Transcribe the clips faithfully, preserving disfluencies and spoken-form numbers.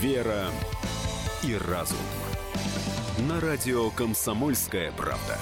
Вера и разум. На радио «Комсомольская правда».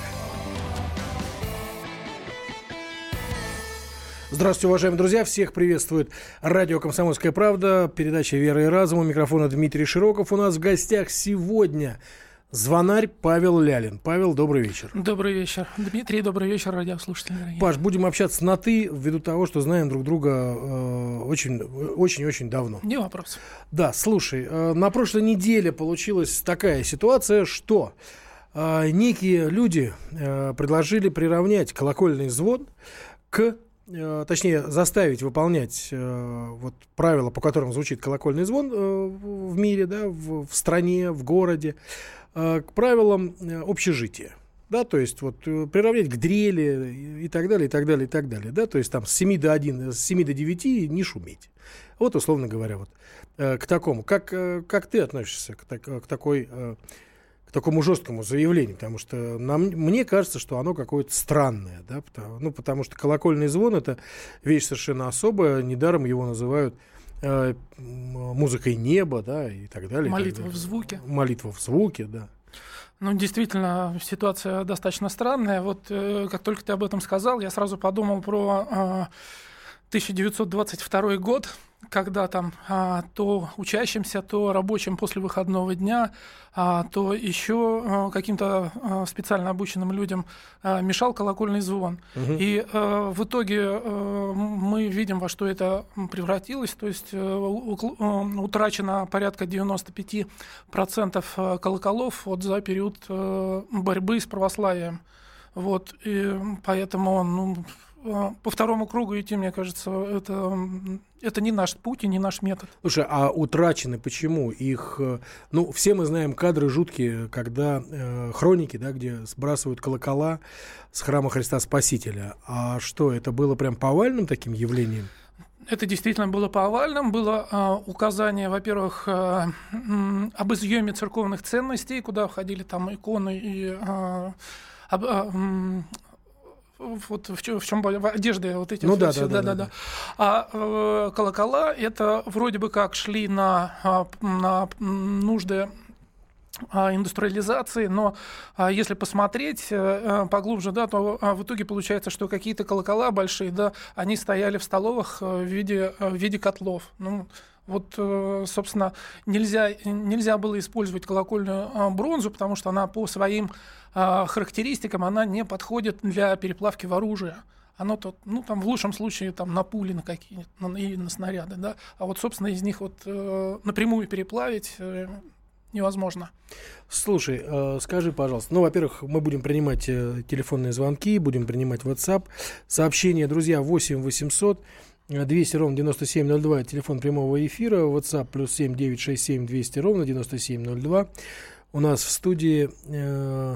Здравствуйте, уважаемые друзья. Всех приветствует радио «Комсомольская правда». Передача «Вера и разум». У микрофона Дмитрий Широков. У нас в гостях сегодня звонарь Павел Лялин. Павел, добрый вечер. Добрый вечер, Дмитрий. Добрый вечер, радиослушатели. Дорогие. Паш, будем общаться на «ты», ввиду того, что знаем друг друга э, очень, очень-очень давно. Не вопрос. Да, слушай, э, на прошлой неделе получилась такая ситуация, что э, некие люди э, предложили приравнять колокольный звон к... точнее, заставить выполнять э, вот, правила, по которым звучит колокольный звон э, в мире, да, в, в стране, в городе, э, к правилам э, общежития. Да, то есть вот, э, приравнять к дрели и, и так далее, и так далее, и так далее. Да, то есть там с семи до одиннадцати, с семи до девяти не шуметь. Вот, условно говоря, вот, э, к такому. Как, э, как ты относишься к, так, к такой... Э, такому жесткому заявлению, потому что нам, мне кажется, что оно какое-то странное, да, потому, ну, потому что колокольный звон — это вещь совершенно особая, недаром его называют э, музыкой неба, да, и так далее. Молитва так далее. в звуке. Молитва в звуке, да. Ну, действительно, ситуация достаточно странная. Вот э, как только ты об этом сказал, я сразу подумал про э, тысяча девятьсот двадцать второй год, когда там а, то учащимся, то рабочим после выходного дня, а, то еще а, каким-то а, специально обученным людям а, мешал колокольный звон. Угу. И а, в итоге а, мы видим, во что это превратилось. То есть а, у, а, утрачено порядка девяносто пять процентов колоколов вот, за период а, борьбы с православием. Вот. И поэтому... Ну, по второму кругу идти, мне кажется, это, это не наш путь и не наш метод. Слушай, а утрачены почему? Их, ну, все мы знаем кадры жуткие, когда э, хроники, да, где сбрасывают колокола с храма Христа Спасителя. А что, это было прям повальным таким явлением? Это действительно было повальным. Было э, указание, во-первых, э, э, об изъеме церковных ценностей, куда входили там иконы и... Э, об, э, Вот в чем, в чем в одежде вот эти. Ну, да, все, да, да, да, да, да, да. А э, колокола это вроде бы как шли на, на нужды индустриализации, но если посмотреть поглубже, да, то в итоге получается, что какие-то колокола большие, да, они стояли в столовых в виде, в виде котлов. Ну, вот, собственно, нельзя, нельзя было использовать колокольную бронзу, потому что она по своим характеристикам она не подходит для переплавки в оружие. Оно тут, ну, там, в лучшем случае там, на пули на какие-нибудь, на, и на снаряды, да, а вот, собственно, из них вот, э, напрямую переплавить э, невозможно. Слушай, э, скажи, пожалуйста, ну, во-первых, мы будем принимать э, телефонные звонки, будем принимать WhatsApp, сообщения, друзья, восемь восемьсот двести ровно девяносто семь ноль два, телефон прямого эфира, WhatsApp плюс семь девятьсот шестьдесят семь двести ровно девяносто семь ноль два. У нас в студии... Э,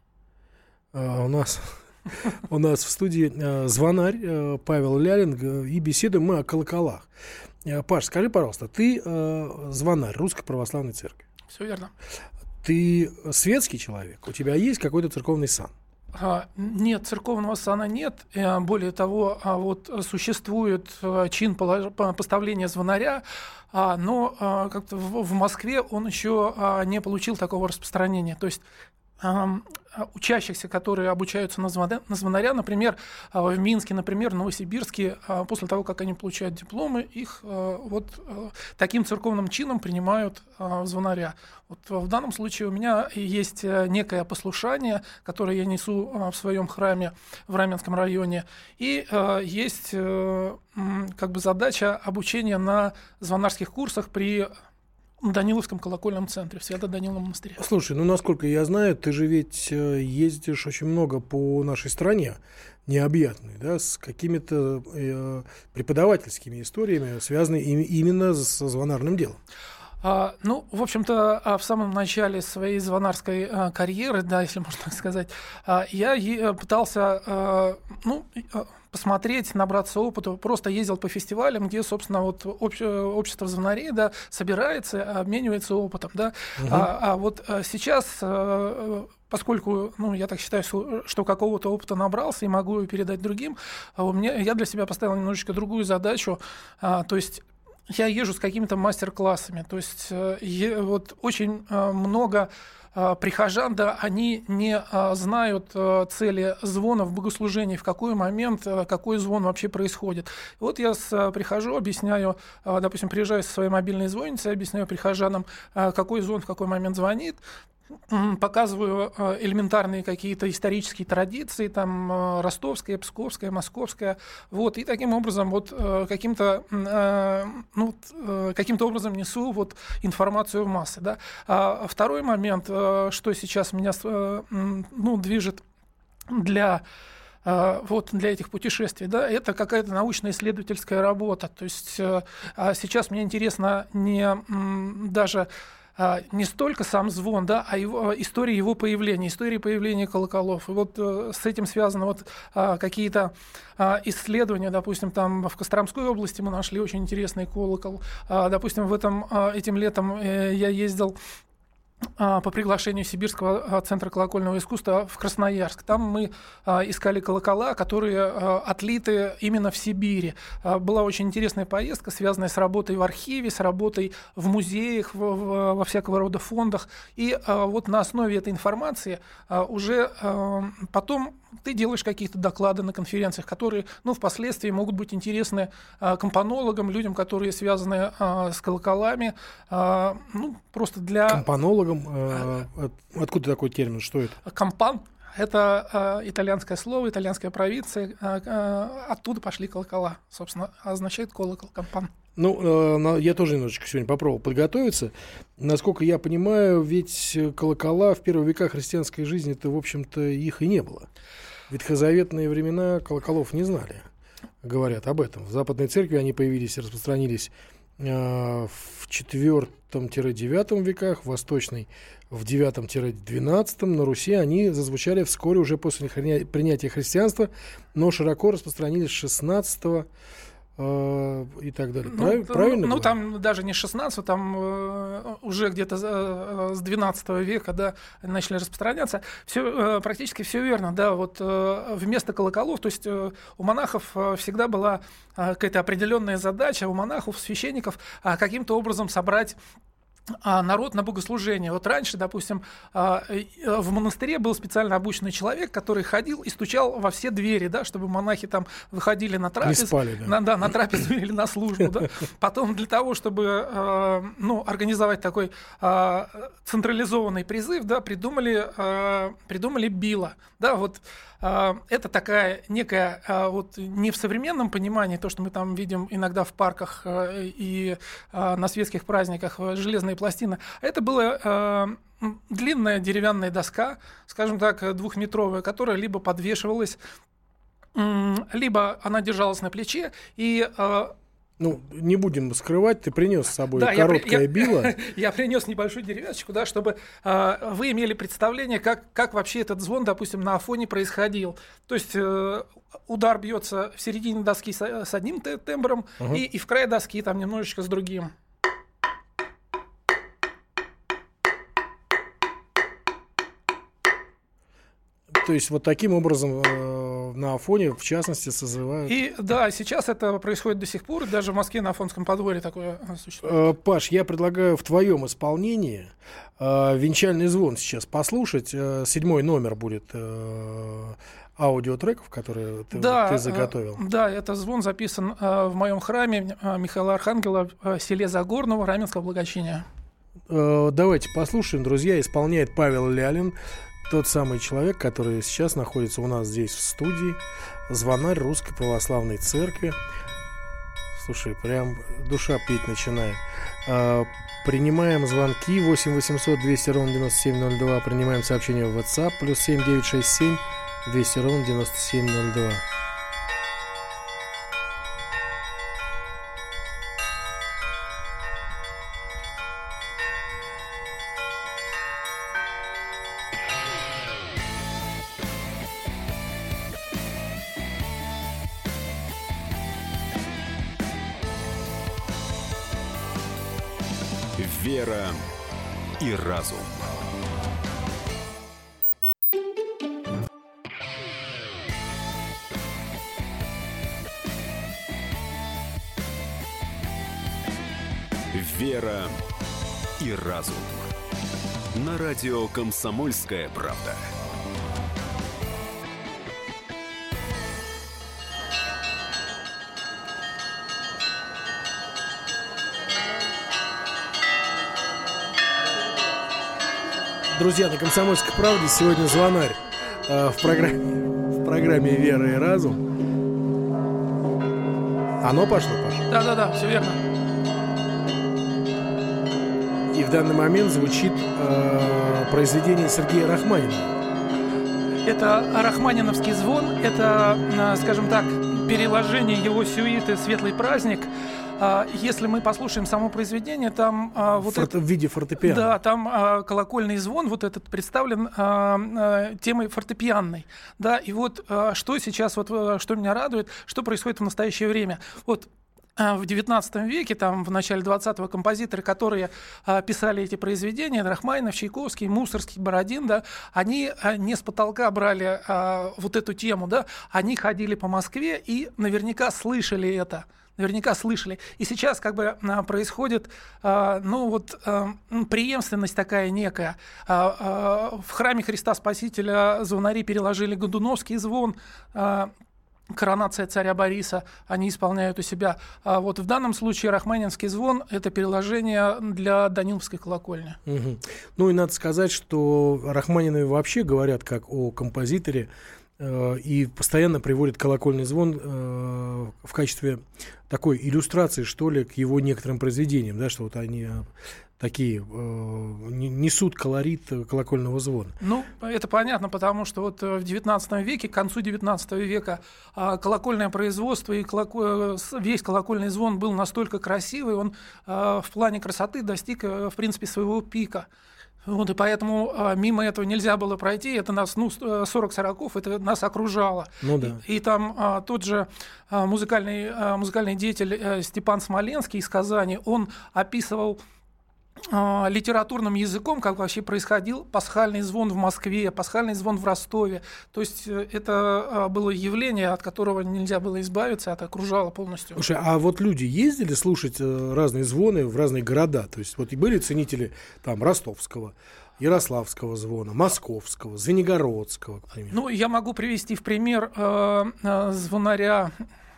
э, у нас... У нас в студии э, звонарь э, Павел Лялин, э, и беседуем мы о колоколах. Э, Паш, скажи, пожалуйста, ты э, звонарь Русской Православной Церкви. Все верно. Ты светский человек? У тебя есть какой-то церковный сан? А, нет, церковного сана нет. Более того, а вот существует чин поставления звонаря, а, но а, как-то в, в Москве он еще а, не получил такого распространения. То есть учащихся, которые обучаются на звонаря, на звонаря, например, в Минске, например, в Новосибирске, после того, как они получают дипломы, их вот таким церковным чином принимают в звонаря. Вот в данном случае у меня есть некое послушание, которое я несу в своем храме в Раменском районе, и есть как бы задача обучения на звонарских курсах при в Даниловском колокольном центре, в Свято-Даниловом монастыре. Слушай, ну, насколько я знаю, ты же ведь ездишь очень много по нашей стране, необъятной, да, с какими-то э, преподавательскими историями, связанными именно со звонарным делом. А, ну, в общем-то, в самом начале своей звонарской а, карьеры, да, если можно так сказать, а, я е- пытался, а, ну, посмотреть, набраться опыта, просто ездил по фестивалям, где, собственно, вот обще- общество звонарей, да, собирается, обменивается опытом, да. Угу. А, а вот сейчас, а, поскольку, ну, я так считаю, что какого-то опыта набрался и могу его передать другим, у меня, я для себя поставил немножечко другую задачу, а, то есть я езжу с какими-то мастер-классами. То есть э, вот очень э, много э, прихожан, да, они не э, знают э, цели звона в богослужении, в какой момент, э, какой звон вообще происходит. И вот я с, э, прихожу, объясняю, э, допустим, приезжаю со своей мобильной звонницей, объясняю прихожанам, э, какой звон в какой момент звонит, показываю элементарные какие-то исторические традиции, там ростовская, псковская, московская, вот, и таким образом вот каким-то, ну, каким-то образом несу вот информацию в массы, да. А второй момент, что сейчас меня, ну, движет для вот для этих путешествий, да, это какая-то научно-исследовательская работа. То есть сейчас мне интересно не даже не столько сам звон, да, а его, история его появления, история появления колоколов. И вот э, с этим связаны вот, э, какие-то э, исследования, допустим, там в Костромской области мы нашли очень интересный колокол. Э, допустим, в этом, э, этим летом э, я ездил по приглашению Сибирского центра колокольного искусства в Красноярск. Там мы а, искали колокола, которые а, отлиты именно в Сибири. А, была очень интересная поездка, связанная с работой в архиве, с работой в музеях, в, в, во всякого рода фондах. И а, вот на основе этой информации а, уже а, потом ты делаешь какие-то доклады на конференциях, которые, ну, впоследствии могут быть интересны а, компонологам, людям, которые связаны а, с колоколами, а, ну, просто для... Компонологам? Э, от, откуда такой термин? Что это? Компан — это э, итальянское слово, итальянская провинция, э, э, оттуда пошли колокола, собственно, означает колокол, компан. Ну, э, я тоже немножечко сегодня попробовал подготовиться. Насколько я понимаю, ведь колокола в первые века христианской жизни, это, в общем-то, их и не было. В ветхозаветные времена колоколов не знали, говорят об этом. В Западной церкви они появились и распространились э, в четвёртом-девятом веках, в Восточной в девятом-двенадцатом. На Руси они зазвучали вскоре уже после принятия христианства, но широко распространились с шестнадцатого и так далее. Прав, ну, правильно? Ну, там даже не шестнадцатого, там э, уже где-то э, с двенадцатого века, да, начали распространяться. Все, э, практически все верно, да, вот э, вместо колоколов, то есть э, у монахов э, всегда была э, какая-то определенная задача, у монахов, священников э, каким-то образом собрать народ на богослужение. Вот раньше, допустим, в монастыре был специально обученный человек, который ходил и стучал во все двери, да, чтобы монахи там выходили на трапезу, спали, да. на, да, на трапезу или на службу. Да. Потом для того, чтобы ну, организовать такой централизованный призыв, да, придумали, придумали било. Да, вот это такая некая, вот не в современном понимании, то, что мы там видим иногда в парках и на светских праздниках, железные пластины, это была длинная деревянная доска, скажем так, двухметровая, которая либо подвешивалась, либо она держалась на плече, и... Ну, не будем скрывать, ты принес с собой да, короткое я, било. Я, я принес небольшую деревяшечку, да, чтобы э, вы имели представление, как, как вообще этот звон, допустим, на Афоне происходил. То есть э, удар бьется в середине доски с, с одним тембром, uh-huh. и, и в край доски там немножечко с другим. То есть вот таким образом э, на Афоне, в частности, созывают... И да, сейчас это происходит до сих пор, даже в Москве на Афонском подворье такое существует. Э, Паш, я предлагаю в твоем исполнении э, венчальный звон сейчас послушать. Э, седьмой номер будет э, аудиотреков, которые ты, да, ты заготовил. Э, да, это звон записан э, в моем храме э, Михаила Архангела в э, селе Загорного Раменского благочиния. Э, давайте послушаем, друзья. Исполняет Павел Лялин. Тот самый человек, который сейчас находится у нас здесь в студии, звонарь Русской Православной Церкви. Слушай, прям душа петь начинает. А, принимаем звонки восемь восемьсот двести ровно девяносто семь ноль два. Принимаем сообщения в WhatsApp плюс семь девятьсот шестьдесят семь двести ровно девяносто семь ноль два. Вера и разум. Вера и разум. На радио «Комсомольская правда». Друзья, на «Комсомольской правде» сегодня звонарь э, в, программе, в программе «Вера и разум». Оно пошло, Паша? Да-да-да, все верно. И в данный момент звучит э, произведение Сергея Рахманинова. Это рахманиновский звон, это, скажем так, переложение его сюиты «Светлый праздник». Если мы послушаем само произведение, там вот Форте, это, в виде фортепиано. Да, там а, колокольный звон вот этот представлен а, а, темой фортепианной, да, и вот а, что сейчас вот что меня радует, что происходит в настоящее время. Вот в девятнадцатом веке, там, в начале двадцатого, композиторы, которые а, писали эти произведения, Рахманинов, Чайковский, Мусорский, Бородин, да, они а, не с потолка брали а, вот эту тему, да, они ходили по Москве и наверняка слышали это. Наверняка слышали. И сейчас как бы происходит, ну вот, преемственность такая некая. В храме Христа Спасителя звонари переложили Годуновский звон, коронация царя Бориса, они исполняют у себя. А вот в данном случае рахманинский звон — это переложение для Даниловской колокольни. Угу. Ну и надо сказать, что Рахманиновы вообще говорят как о композиторе, и постоянно приводит колокольный звон э, в качестве такой иллюстрации, что ли, к его некоторым произведениям, да, что вот они э, такие э, несут колорит колокольного звона. Ну, это понятно, потому что вот в девятнадцатом веке, к концу девятнадцатого века э, колокольное производство и колоко... весь колокольный звон был настолько красивый, он э, в плане красоты достиг, э, в принципе, своего пика. Вот, и поэтому а, мимо этого нельзя было пройти. Это нас, ну, сорок сороков, это нас окружало. Ну, да. И, и там а, тот же а, музыкальный, а, музыкальный деятель а, Степан Смоленский из Казани, он описывал а, литературным языком, как вообще происходил пасхальный звон в Москве, пасхальный звон в Ростове. То есть это а, было явление, от которого нельзя было избавиться, это окружало полностью. Слушай, а вот люди ездили слушать э, разные звоны в разные города? То есть вот и были ценители там ростовского, ярославского звона, московского, звенигородского, к примеру? Ну, я могу привести в пример э, э, звонаря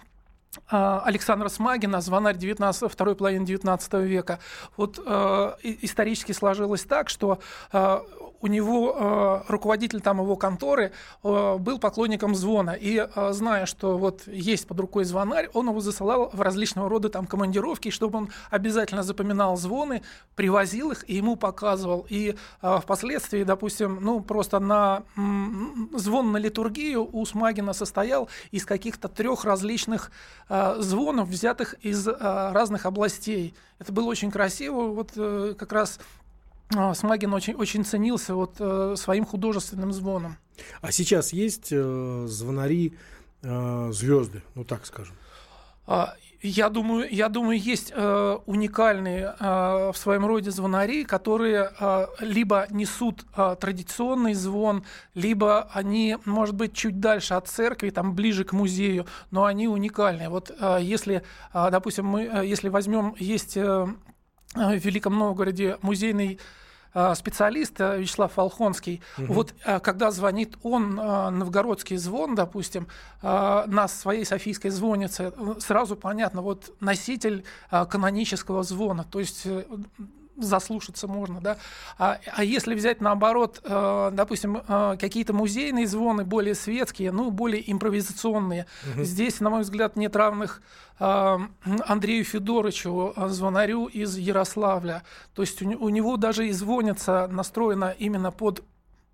Александра Смагина, звонарь девятнадцатого, второй половины девятнадцатого века. Вот э, исторически сложилось так, что э, у него э, руководитель там его конторы э, был поклонником звона. И э, зная, что вот есть под рукой звонарь, он его засылал в различного рода там командировки, чтобы он обязательно запоминал звоны, привозил их и ему показывал. И э, впоследствии, допустим, ну просто на м- звон на литургию у Смагина состоял из каких-то трех различных звонов, взятых из а, разных областей. Это было очень красиво. Вот а, как раз а, Смагин очень, очень ценился вот, а, своим художественным звоном. А сейчас есть э, звонари э, звезды, ну так скажем? А, я думаю, я думаю, есть э, уникальные э, в своем роде звонари, которые э, либо несут э, традиционный звон, либо они, может быть, чуть дальше от церкви, там ближе к музею, но они уникальные. Вот э, если, э, допустим, мы, э, если возьмем, есть э, в Великом Новгороде музейный специалист Вячеслав Волхонский, угу. вот когда звонит он, новгородский звон, допустим, на своей Софийской звоннице, сразу понятно, вот носитель канонического звона, то есть заслушаться можно, да. А, а если взять наоборот, э, допустим, э, какие-то музейные звоны, более светские, ну, более импровизационные, угу. здесь, на мой взгляд, нет равных э, Андрею Федоровичу, звонарю из Ярославля. То есть у, у него даже и звонница настроена именно под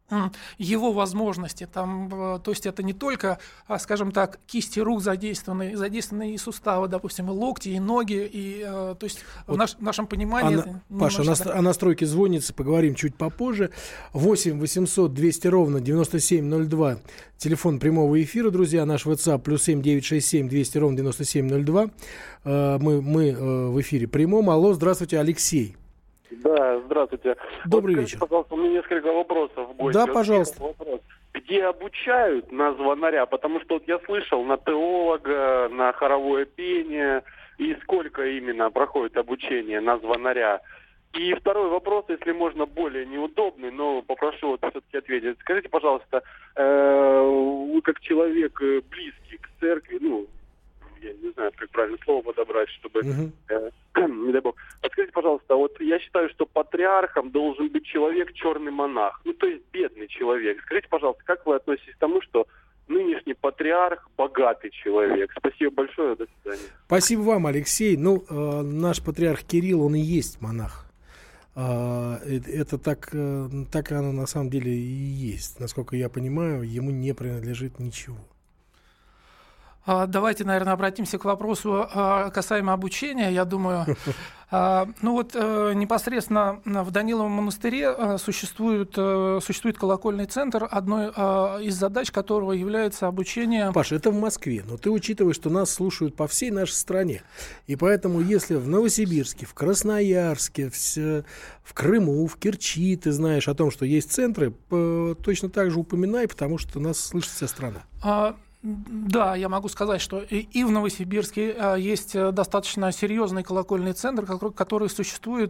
его возможности. Там, то есть это не только, скажем так, кисти рук задействованы, задействованы и суставы, допустим, и локти, и ноги, и, то есть вот в, наш, в нашем понимании... А на, Паша, на, о настройке звонницы поговорим чуть попозже. восемь восемьсот двести ровно девяносто семь ноль два, телефон прямого эфира, друзья, наш WhatsApp плюс семь девятьсот шестьдесят семь двести ровно девяносто семь ноль два. Мы, мы в эфире прямом. Алло, здравствуйте, Алексей. Да, здравствуйте. Добрый вот, вечер. Пожалуйста, у меня несколько вопросов в гости. Да, вот, пожалуйста. Вопрос. где обучают на звонаря, потому что вот я слышал на теолога, на хоровое пение, и сколько именно проходит обучение на звонаря. И второй вопрос, если можно, более неудобный, но попрошу вот все-таки ответить. Скажите, пожалуйста, э, вы как человек близкий к церкви, ну, я не знаю, как правильно слово подобрать, чтобы, uh-huh. э, не дай бог. Подскажите, пожалуйста, вот я считаю, что патриархом должен быть человек, черный монах, ну, то есть бедный человек. Скажите, пожалуйста, как вы относитесь к тому, что нынешний патриарх богатый человек? Спасибо большое, до свидания. Спасибо вам, Алексей. Ну, э, наш патриарх Кирилл, он и есть монах. Uh, это, это так, uh, так оно на самом деле и есть. Насколько я понимаю, ему не принадлежит ничего. Давайте, наверное, обратимся к вопросу касаемо обучения. Я думаю, ну вот непосредственно в Даниловом монастыре существует, существует колокольный центр, одной из задач которого является обучение... Паша, это в Москве, но ты учитываешь, что нас слушают по всей нашей стране. И поэтому, если в Новосибирске, в Красноярске, в, в Крыму, в Керчи ты знаешь о том, что есть центры, точно так же упоминай, потому что нас слышит вся страна. Да, я могу сказать, что и в Новосибирске есть достаточно серьезный колокольный центр, который существует,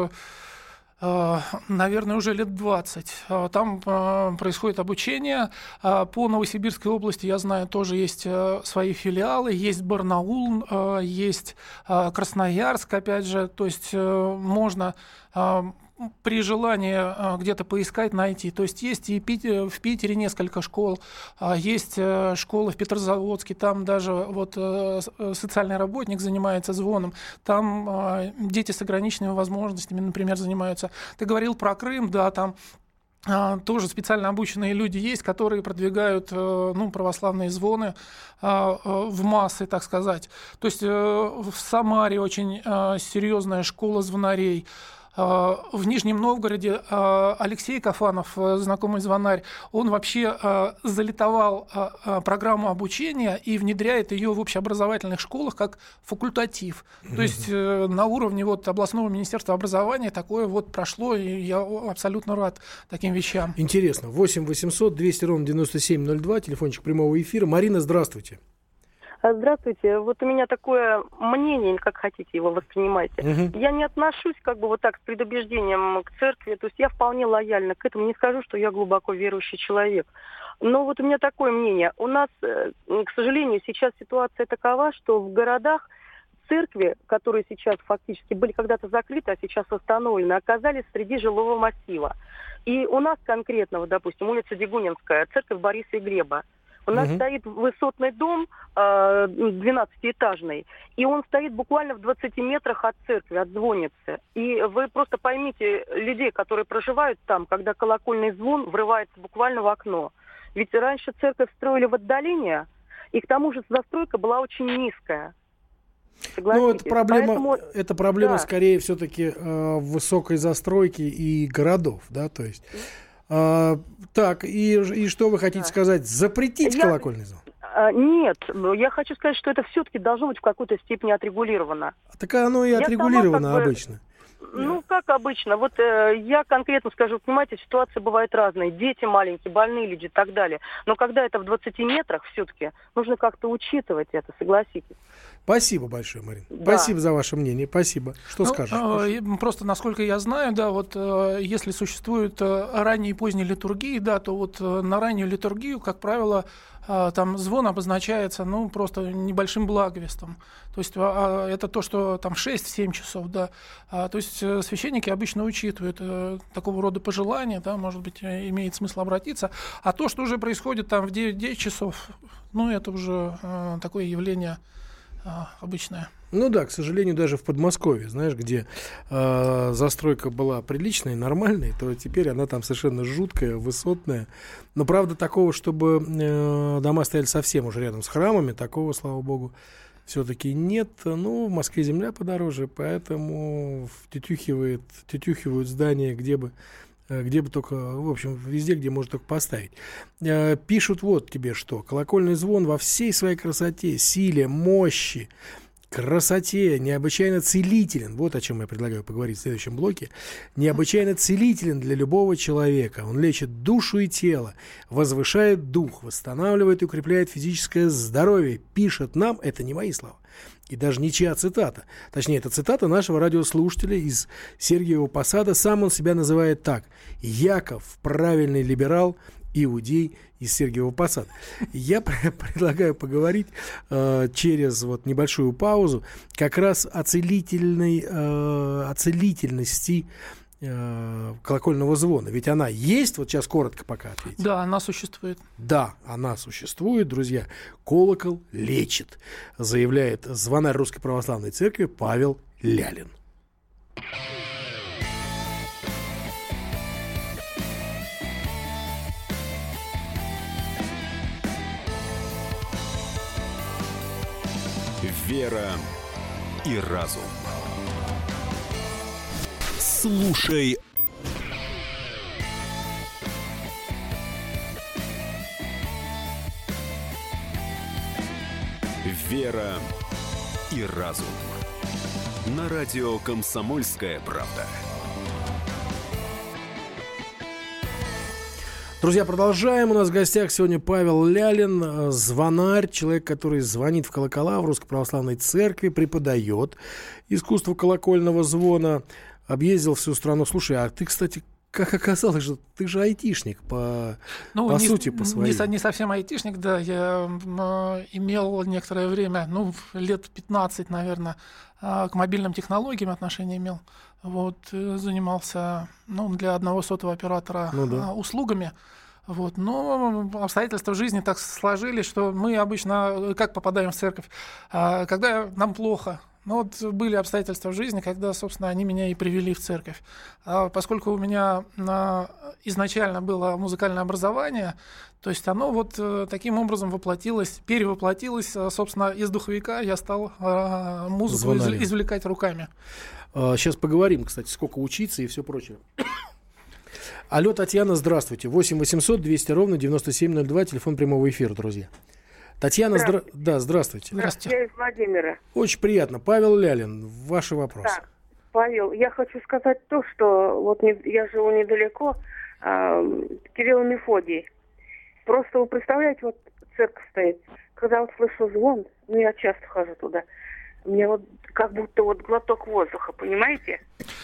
наверное, уже лет двадцать. Там происходит обучение. По Новосибирской области, я знаю, тоже есть свои филиалы. Есть Барнаул, есть Красноярск, опять же. То есть можно... при желании где-то поискать, найти. То есть есть и в Питере несколько школ, есть школы в Петрозаводске, там даже вот социальный работник занимается звоном, там дети с ограниченными возможностями, например, занимаются. Ты говорил про Крым, да, там тоже специально обученные люди есть, которые продвигают, ну, православные звоны в массы, так сказать. То есть в Самаре очень серьезная школа звонарей. В Нижнем Новгороде Алексей Кафанов, знакомый звонарь, он вообще залитовал программу обучения и внедряет ее в общеобразовательных школах как факультатив. Mm-hmm. То есть на уровне вот областного министерства образования такое вот прошло, и я абсолютно рад таким вещам. Интересно. восемь восемьсот двести ровно девяносто семь ноль два, телефончик прямого эфира. Марина, здравствуйте. Здравствуйте. Вот у меня такое мнение, как хотите его воспринимайте. Uh-huh. Я не отношусь как бы вот так с предубеждением к церкви, то есть я вполне лояльна к этому, не скажу, что я глубоко верующий человек. Но вот у меня такое мнение. У нас, к сожалению, сейчас ситуация такова, что в городах церкви, которые сейчас фактически были когда-то закрыты, а сейчас восстановлены, оказались среди жилого массива. И у нас конкретно, вот, допустим, улица Дегунинская, церковь Бориса и Глеба. У нас uh-huh. стоит высотный дом, э, двенадцатиэтажный, и он стоит буквально в двадцати метрах от церкви, от звонницы. И вы просто поймите людей, которые проживают там, когда колокольный звон врывается буквально в окно. Ведь раньше церковь строили в отдалении, и к тому же застройка была очень низкая. Ну, это проблема, Поэтому... это проблема да. скорее все-таки э, высокой застройки и городов, да, то есть... А, так, и, и что вы хотите да. сказать? Запретить я... колокольный звон? А, нет, я хочу сказать, что это все-таки должно быть в какой-то степени отрегулировано. Так оно и я отрегулировано как бы... обычно. Ну, как обычно. Вот э, я конкретно скажу, понимаете, ситуации бывают разные. Дети маленькие, больные люди и так далее. Но когда это в двадцати метрах, все-таки нужно как-то учитывать это, согласитесь. Спасибо большое, Марина. Да. Спасибо за ваше мнение. Спасибо. Что ну, скажешь? Э, просто, насколько я знаю, да, вот э, если существуют э, ранние и поздние литургии, да, то вот э, на раннюю литургию, как правило, э, там звон обозначается, ну, просто небольшим благовестом. То есть э, это то, что там шесть-семь часов, да. А, то есть э, священники обычно учитывают э, такого рода пожелания, да, может быть, э, имеет смысл обратиться. А то, что уже происходит там в девять часов, ну, это уже э, такое явление обычная. Ну да, к сожалению, даже в Подмосковье, знаешь, где э, застройка была приличной, нормальной, то теперь она там совершенно жуткая, высотная. Но правда такого, чтобы э, дома стояли совсем уже рядом с храмами, такого, слава богу, все-таки нет. Ну, в Москве земля подороже, поэтому тютюхивает, тютюхивают здания, где бы где бы только, в общем, везде, где можно только поставить. Пишут вот тебе что. Колокольный звон во всей своей красоте, силе, мощи красоте, необычайно целителен. Вот о чем я предлагаю поговорить в следующем блоке. Необычайно целителен для любого человека. Он лечит душу и тело, возвышает дух, восстанавливает и укрепляет физическое здоровье. Пишет нам, это не мои слова, и даже ничья цитата. Точнее, это цитата нашего радиослушателя из Сергиева Посада. Сам он себя называет так: Яков, правильный либерал, иудей из Сергиева Посада. Я предлагаю поговорить э, через вот небольшую паузу как раз о целительной, э, о целительности э, колокольного звона. Ведь она есть, вот сейчас коротко пока ответить. Да, она существует. Да, она существует, друзья. Колокол лечит, заявляет звонарь Русской Православной Церкви Павел Лялин. Вера и разум. Слушай Вера и разум. На радио «Комсомольская правда». Друзья, продолжаем. У нас в гостях сегодня Павел Лялин, звонарь, человек, который звонит в колокола в Русской Православной Церкви, преподает искусство колокольного звона, объездил всю страну. Слушай, а ты, кстати, как оказалось, что ты же айтишник по, ну, по не, сути, по своей. Не, не совсем айтишник, да. Я э, имел некоторое время, ну, лет пятнадцать, наверное, э, к мобильным технологиям отношение имел. Вот, занимался, ну, для одного сотового оператора ну, да. услугами. Вот. Но обстоятельства жизни так сложились, что мы обычно как попадаем в церковь, когда нам плохо. Но вот были обстоятельства в жизни, когда, собственно, они меня и привели в церковь. А поскольку у меня изначально было музыкальное образование, то есть оно вот таким образом воплотилось, перевоплотилось, собственно, из духовика я стал музыку Звонарем. извлекать руками. Сейчас поговорим, кстати, сколько учиться и все прочее. Алло, Татьяна, здравствуйте. восемь восемьсот двести ровно девяносто семь ноль два, телефон прямого эфира, друзья. Татьяна, здравствуйте. Здра... да, здравствуйте. Здравствуйте. Я из Владимира. Очень приятно. Павел Лялин, ваши вопросы. Так, Павел, я хочу сказать то, что вот не, я живу недалеко, э, Кирилл и Мефодий. Просто вы представляете, вот церковь стоит, когда вот слышу звон, ну я часто хожу туда, мне вот как будто вот глоток воздуха, понимаете?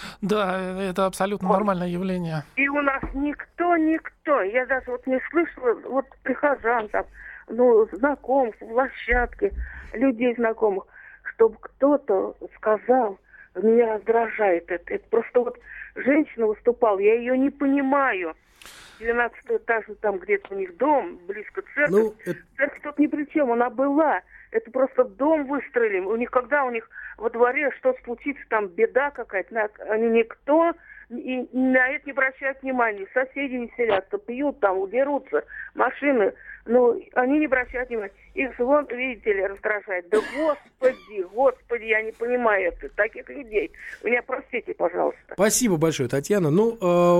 Да, это абсолютно вот. Нормальное явление. И у нас никто, никто, я даже вот не слышала, вот прихожан там, ну, знакомых, площадки, людей знакомых, чтобы кто-то сказал, меня раздражает это. Это просто вот женщина выступала, я ее не понимаю. двенадцатый этаж, там где-то у них дом, близко к церкви. Ну, это... Церковь тут ни при чем, она была. Это просто дом выстроили. У них, когда у них во дворе что-то случится, там беда какая-то, они никто и на это не обращают внимания. Соседи веселятся, пьют там, дерутся, машины. Ну, они не обращают внимания. Их звон, видите ли, раздражает. Да господи, господи, я не понимаю это, таких людей. Вы меня простите, пожалуйста. Спасибо большое, Татьяна. Ну,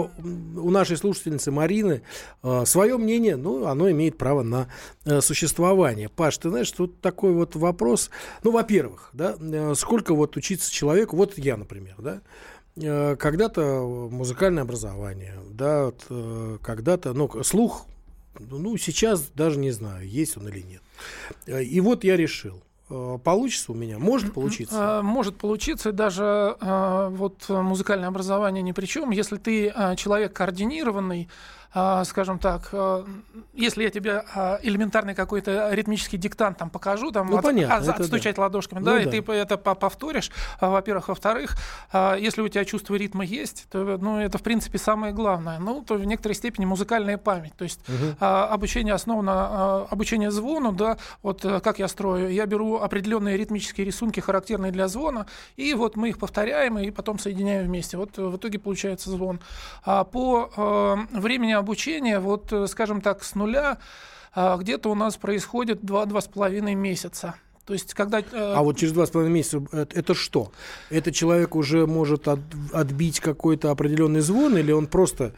э, у нашей слушательницы Марины э, свое мнение, ну, оно имеет право на э, существование. Паш, ты знаешь, тут такой вот вопрос. Ну, во-первых, да, э, сколько вот учиться человеку, вот я, например, да, э, когда-то музыкальное образование, да, вот, э, когда-то, ну, слух. Ну, сейчас даже не знаю, есть он или нет. И вот я решил. Получится у меня? Может получиться? Может получиться. Даже вот музыкальное образование ни при чем. Если ты человек координированный, скажем так, если я тебе элементарный какой-то ритмический диктант там покажу, там ну, от, понятно, от, отстучать да. ладошками, ну, да, да, и ты это повторишь, во-первых. Во-вторых, если у тебя чувство ритма есть, то ну, это, в принципе, самое главное. Ну, то в некоторой степени музыкальная память. То есть угу. обучение основано, обучение звону, да, вот как я строю, я беру определенные ритмические рисунки, характерные для звона, и вот мы их повторяем, и потом соединяем вместе. Вот в итоге получается звон. А по времени обучение, вот, скажем так, с нуля где-то у нас происходит два-два с половиной месяца. То есть, когда... А вот через два с половиной месяца это, это что? Это человек уже может от, отбить какой-то определенный звон, или он просто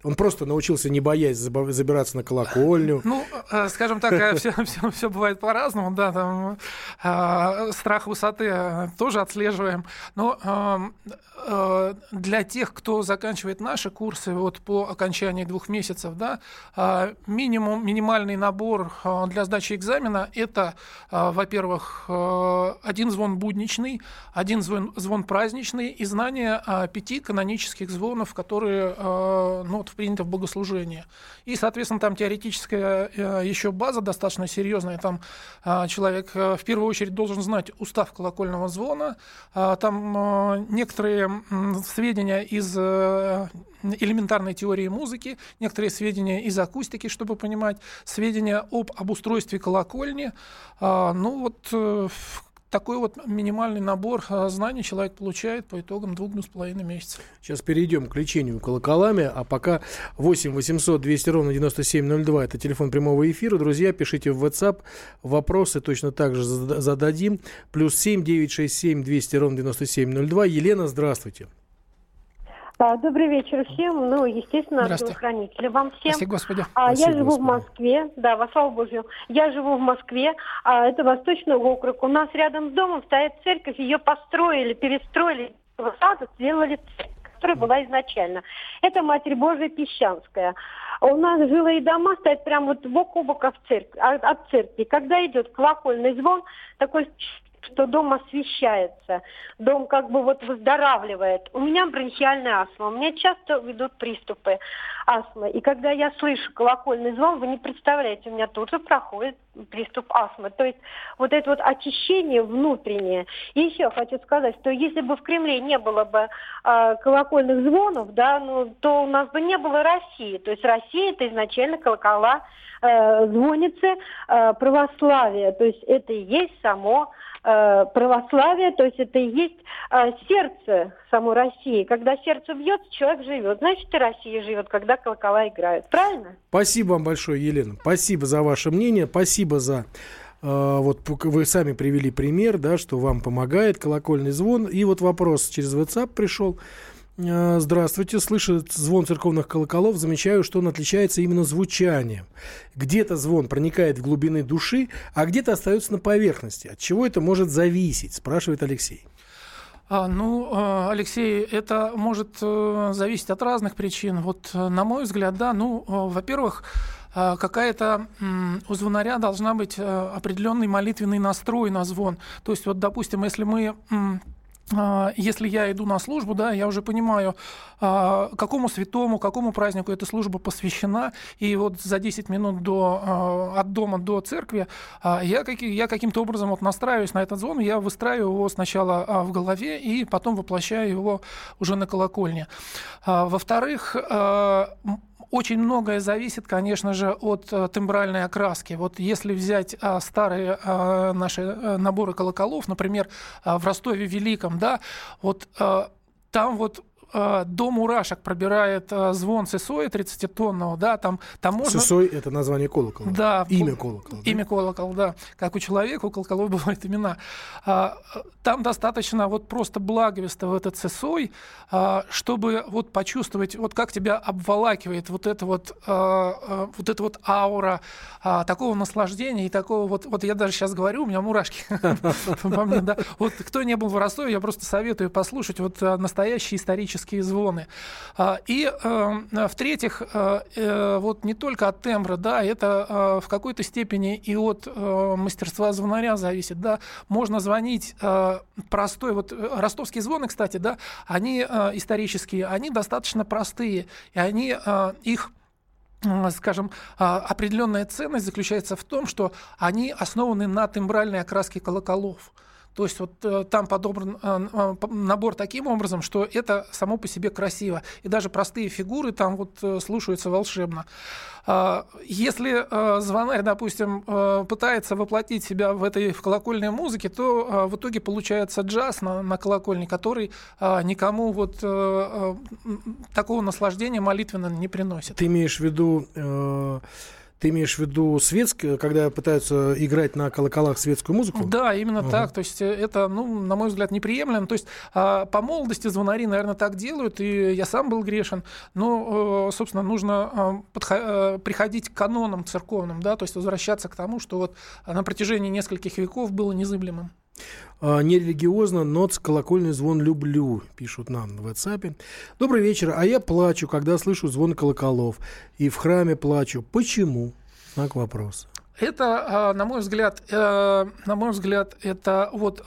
Он просто научился, не боясь, забираться на колокольню. Ну, скажем так, все, все, все бывает по-разному, да, там э, страх высоты тоже отслеживаем. Но э, для тех, кто заканчивает наши курсы вот по окончании двух месяцев, да, э, минимум, минимальный набор для сдачи экзамена — это, э, во-первых, э, один звон будничный, один звон, звон праздничный и знание э, пяти канонических звонов, которые, э, ну, принято в богослужении. И, соответственно, там теоретическая э, еще база достаточно серьезная. Там э, человек э, в первую очередь должен знать устав колокольного звона. Э, там э, некоторые э, сведения из э, элементарной теории музыки, некоторые сведения из акустики, чтобы понимать, сведения об обустройстве колокольни. Э, ну вот э, такой вот минимальный набор знаний человек получает по итогам двух-двух с половиной месяцев. Сейчас перейдем к лечению колоколами, а пока восемь восемьсот двести ровно девяносто семь ноль два, это телефон прямого эфира. Друзья, пишите в WhatsApp, вопросы точно так же зададим. Плюс семь девятьсот шестьдесят семь двести ровно девяносто семь ноль два. Елена, здравствуйте. Добрый вечер всем. Ну, естественно, ангелы-хранители. Вам всем. Спасибо, Господи. А, Спасибо, я живу Господи. в Москве. Да, во славу Божью. Я живу в Москве. А, это Восточный округ. У нас рядом с домом стоит церковь. Ее построили, перестроили. Саду сделали церковь, которая была изначально. Это Матерь Божия Песчанская. У нас жилые дома стоят прямо вот бок о бок от церкви. От церкви. Когда идет колокольный звон, такой, что дом освещается, дом как бы вот выздоравливает. У меня бронхиальная астма, у меня часто идут приступы астмы. И когда я слышу колокольный звон, вы не представляете, у меня тут же проходит приступ астмы. То есть вот это вот очищение внутреннее. И еще хочу сказать, что если бы в Кремле не было бы э, колокольных звонов, да, ну, то у нас бы не было России. То есть Россия — это изначально колокола, э, звонницы э, православия. То есть это и есть само православие, то есть это и есть э, сердце самой России. Когда сердце бьется, человек живет. Значит, и Россия живет, когда колокола играют. Правильно? Спасибо вам большое, Елена. Спасибо за ваше мнение. Спасибо за... Э, вот вы сами привели пример, да, что вам помогает колокольный звон. И вот вопрос через WhatsApp пришел. Здравствуйте, слышу звон церковных колоколов, замечаю, что он отличается именно звучанием. Где-то звон проникает в глубины души, а где-то остается на поверхности. От чего это может зависеть, спрашивает Алексей. А, ну, Алексей, это может зависеть от разных причин. Вот, на мой взгляд, да, ну, во-первых, какая-то у звонаря должна быть определенный молитвенный настрой на звон. То есть, вот, допустим, если мы... Если я иду на службу, да, я уже понимаю, какому святому, какому празднику эта служба посвящена, и вот за десять минут до, от дома до церкви я, я каким-то образом вот настраиваюсь на этот звон, я выстраиваю его сначала в голове и потом воплощаю его уже на колокольне. Во-вторых, очень многое зависит, конечно же, от э, тембральной окраски. Вот если взять э, старые э, наши э, наборы колоколов, например, э, в Ростове Великом, да, вот э, там вот до мурашек пробирает э, звон сысоя тридцатитонного, да, там, там можно... Сысой — это название колокола, да, имя колокола. Имя да? колокол, да, как у человека, у колоколов бывают имена. А, там достаточно вот просто благовеста в этот сысой, а, чтобы вот почувствовать, вот как тебя обволакивает вот это вот, а, вот эта вот аура а, такого наслаждения и такого вот, вот я даже сейчас говорю, у меня мурашки по мне, да. Вот кто не был в Ростове, я просто советую послушать вот настоящие исторические звоны. И, в-третьих, вот не только от тембра, да, это в какой-то степени и от мастерства звонаря зависит, да. Можно звонить простой, вот ростовские звоны, кстати, да, они исторические, они достаточно простые, и они, их, скажем, определенная ценность заключается в том, что они основаны на тембральной окраске колоколов. То есть вот э, там подобран э, набор таким образом, что это само по себе красиво. И даже простые фигуры там вот э, слушаются волшебно. Э, если э, звонарь, допустим, э, пытается воплотить себя в этой в колокольной музыке, то э, в итоге получается джаз на, на колокольне, который э, никому вот э, э, такого наслаждения молитвенно не приносит. Ты имеешь в виду... Э... Ты имеешь в виду светскую, когда пытаются играть на колоколах светскую музыку? Да, именно uh-huh. так. То есть это, ну, на мой взгляд, неприемлемо. То есть по молодости звонари, наверное, так делают, и я сам был грешен. Но, собственно, нужно подход- приходить к канонам церковным, да, то есть возвращаться к тому, что вот на протяжении нескольких веков было незыблемым. Нерелигиозно, но колокольный звон люблю, пишут нам в WhatsApp. Добрый вечер, а я плачу, когда слышу звон колоколов. И в храме плачу. Почему? Знак вопроса. Это, на мой взгляд, на мой взгляд, это вот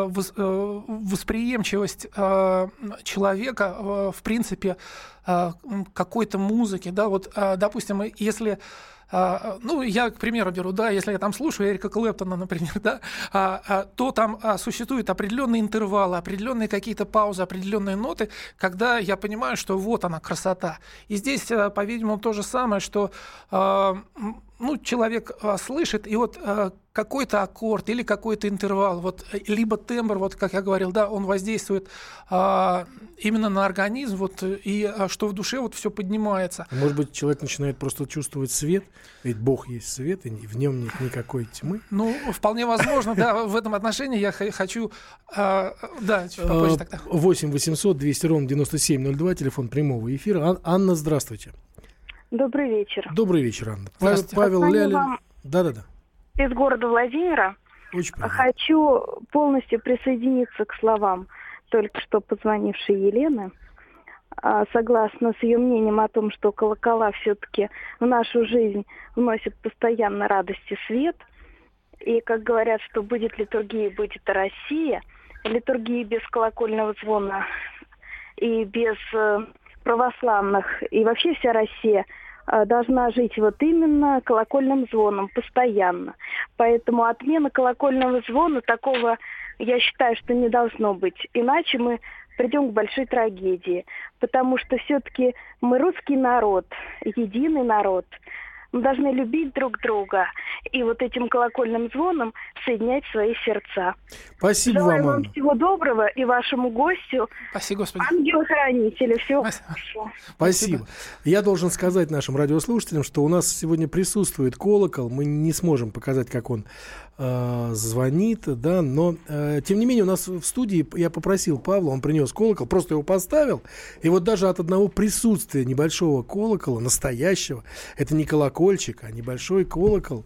восприимчивость человека, в принципе, какой-то музыки, да, вот, допустим, если Uh, ну, я, к примеру, беру, да, если я там слушаю Эрика Клэптона, например, да, uh, uh, то там uh, существуют определенные интервалы, определенные какие-то паузы, определенные ноты, когда я понимаю, что вот она, красота. И здесь, uh, по-видимому, то же самое, что uh, ну, человек uh, слышит, и вот uh, какой-то аккорд или какой-то интервал, вот, либо тембр, вот, как я говорил, да, он воздействует uh, именно на организм, вот, и uh, что в душе вот все поднимается. Может быть, человек начинает просто чувствовать свет, ведь Бог есть свет, и в нем нет никакой тьмы. Ну, вполне возможно, да, в этом отношении я хочу, да, чуть попозже тогда. восемь восемьсот двести ровно девяносто семь ноль два, телефон прямого эфира. Анна, здравствуйте. Добрый вечер. Добрый вечер, Анна. Павел Лялин. Да-да-да. Из города Владимира. Очень приятно. Хочу полностью присоединиться к словам только что позвонившей Елены. Согласна с ее мнением о том, что колокола все-таки в нашу жизнь вносят постоянно радость и свет. И, как говорят, что будет литургия, будет Россия. Литургия без колокольного звона и без православных, и вообще вся Россия должна жить вот именно колокольным звоном постоянно. Поэтому отмена колокольного звона такого, я считаю, что не должно быть. Иначе мы придем к большой трагедии. Потому что все-таки мы русский народ, единый народ. Мы должны любить друг друга и вот этим колокольным звоном соединять свои сердца. Спасибо Желаю вам, вам всего доброго и вашему гостю. Спасибо, Господи. Ангелы-хранители. Всего Спасибо. хорошего. Спасибо. Я должен сказать нашим радиослушателям, что у нас сегодня присутствует колокол. Мы не сможем показать, как он э, звонит, да, но э, тем не менее у нас в студии я попросил Павла, он принес колокол, просто его поставил, и вот даже от одного присутствия небольшого колокола, настоящего, это не колокольчик, а небольшой колокол,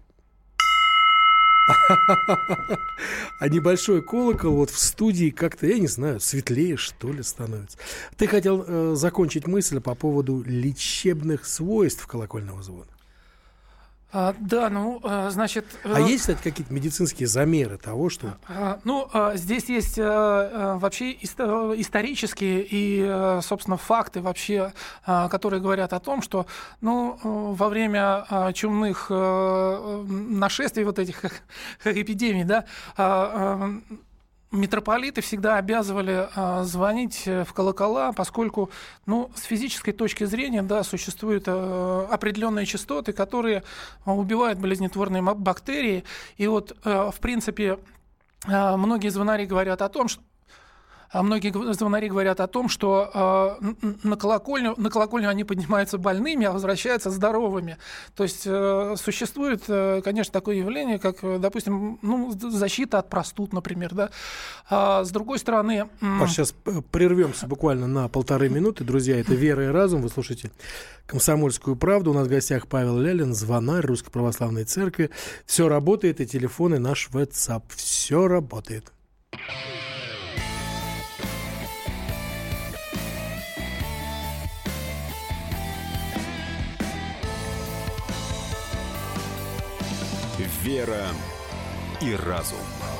а небольшой колокол вот в студии как-то, я не знаю, светлее, что ли, становится. Ты хотел э, закончить мысль по поводу лечебных свойств колокольного звона. А, да, ну, а, значит... А есть, кстати, какие-то медицинские замеры того, что... А, ну, а, здесь есть а, вообще исто- исторические и, а, собственно, факты вообще, а, которые говорят о том, что, ну, во время а, чумных а, нашествий вот этих эпидемий, да, а, а, митрополиты всегда обязывали а, звонить в колокола, поскольку, ну, с физической точки зрения, да, существуют а, определенные частоты, которые а, убивают болезнетворные бактерии. И вот, а, в принципе, а, многие звонари говорят о том, что А многие звонари говорят о том, что э, на, колокольню, на колокольню они поднимаются больными, а возвращаются здоровыми. То есть э, существует, э, конечно, такое явление, как, допустим, ну, защита от простуд, например. Да? А с другой стороны... М- Паш, сейчас прервемся буквально на полторы минуты. Друзья, это «Вера и разум». Вы слушаете «Комсомольскую правду». У нас в гостях Павел Лялин, звонарь Русской Православной Церкви. Все работает, и телефоны наш WhatsApp. Все работает. Вера и разум.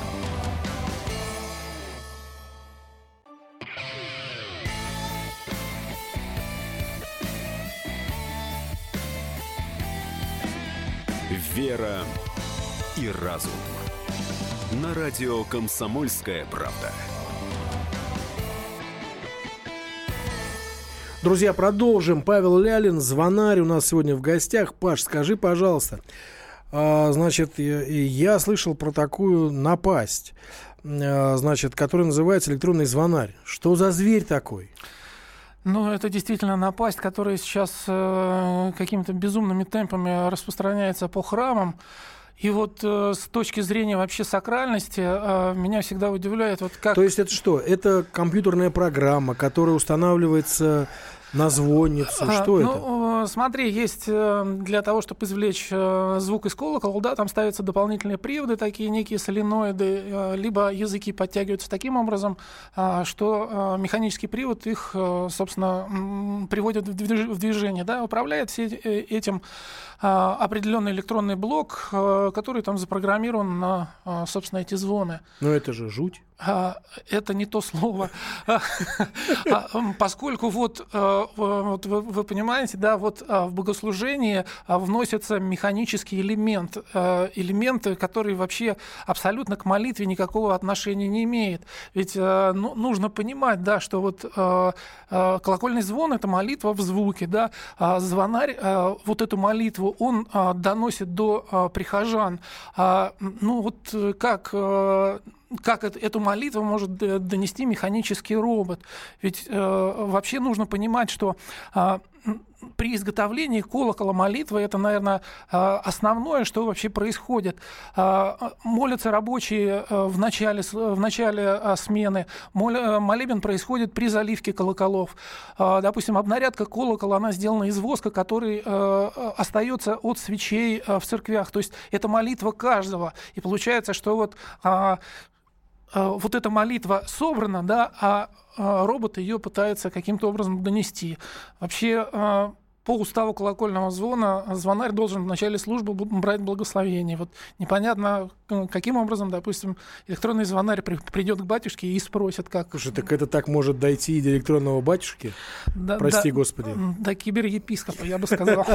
Вера и разум. На радио «Комсомольская правда». Друзья, продолжим. Павел Лялин, звонарь, у нас сегодня в гостях. Паш, скажи, пожалуйста, а, значит, я слышал про такую напасть, а, значит, которая называется электронный звонарь. Что за зверь такой? Ну, это действительно напасть, которая сейчас э, какими-то безумными темпами распространяется по храмам. И вот э, с точки зрения вообще сакральности э, меня всегда удивляет, вот как... То есть это что? Это компьютерная программа, которая устанавливается на звонницу? Что а, это? Ну, смотри, есть для того, чтобы извлечь звук из колокола, да, там ставятся дополнительные приводы, такие некие соленоиды, либо языки подтягиваются таким образом, что механический привод их, собственно, приводит в движение, да, управляет все этим определенный электронный блок, который там запрограммирован на, собственно, эти звоны. Но это же жуть. Это не то слово, поскольку вот, вот вы, вы понимаете, да, вот в богослужении вносится механический элемент, элементы, которые вообще абсолютно к молитве никакого отношения не имеют. Ведь ну, нужно понимать, да, что вот колокольный звон — это молитва в звуке, да, а звонарь вот эту молитву он доносит до прихожан. Ну вот как... Как это, эту молитву может донести механический робот? Ведь э, вообще нужно понимать, что э, при изготовлении колокола молитвы это, наверное, э, основное, что вообще происходит. Э, молятся рабочие э, в начале, в начале э, смены. Мол, э, молебен происходит при заливке колоколов. Э, допустим, обнарядка колокола, она сделана из воска, который э, остается от свечей э, в церквях. То есть это молитва каждого. И получается, что вот... Э, вот эта молитва собрана, да, а робот ее пытается каким-то образом донести. Вообще, по уставу колокольного звона звонарь должен в начале службы брать благословение. Вот непонятно, каким образом, допустим, электронный звонарь при, придет к батюшке и спросит, как... Слушай, так это так может дойти и до электронного батюшки? Да, Прости, да, Господи. До киберепископа, я бы сказал.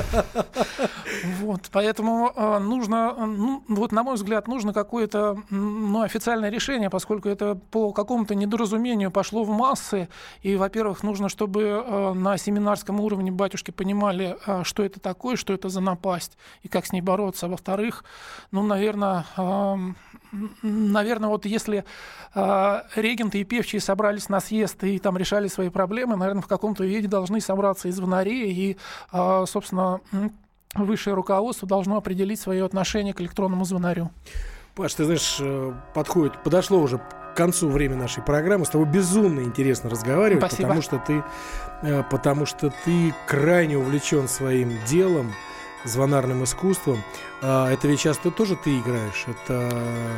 Вот, поэтому нужно, вот на мой взгляд, нужно какое-то ну, официальное решение, поскольку это по какому-то недоразумению пошло в массы. И, во-первых, нужно, чтобы на семинарском уровне батюшки понимали, что это такое, что это за напасть и как с ней бороться. Во-вторых, ну, наверное, э, наверное, вот если э, регенты и певчие собрались на съезд и там решали свои проблемы, наверное, в каком-то виде должны собраться и звонари, и, э, собственно, высшее руководство должно определить свое отношение к электронному звонарю. Паш, ты знаешь, подходит, подошло уже к концу время нашей программы. С тобой безумно интересно разговаривать, Спасибо. потому что ты, потому что ты крайне увлечен своим делом, звонарным искусством. Это ведь сейчас ты тоже ты играешь. Это...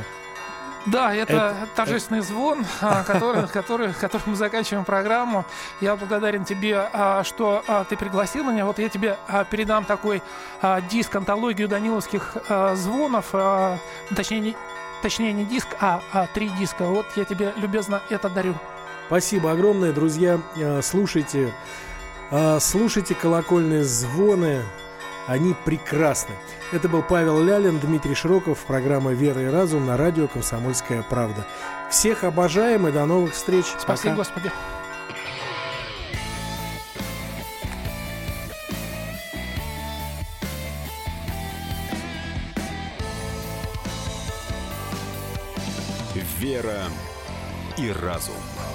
Да, это, это торжественный звон, который, который, которым мы заканчиваем программу. Я благодарен тебе, что ты пригласил меня. Вот я тебе передам такой диск, антологию даниловских звонов, точнее не, точнее не диск, а, а три диска. Вот я тебе любезно это дарю. Спасибо огромное, друзья. Слушайте, слушайте колокольные звоны. Они прекрасны. Это был Павел Лялин, Дмитрий Широков, программа «Вера и разум» на радио «Комсомольская правда». Всех обожаем и до новых встреч. Спасибо, Пока. Господи. «Вера и разум».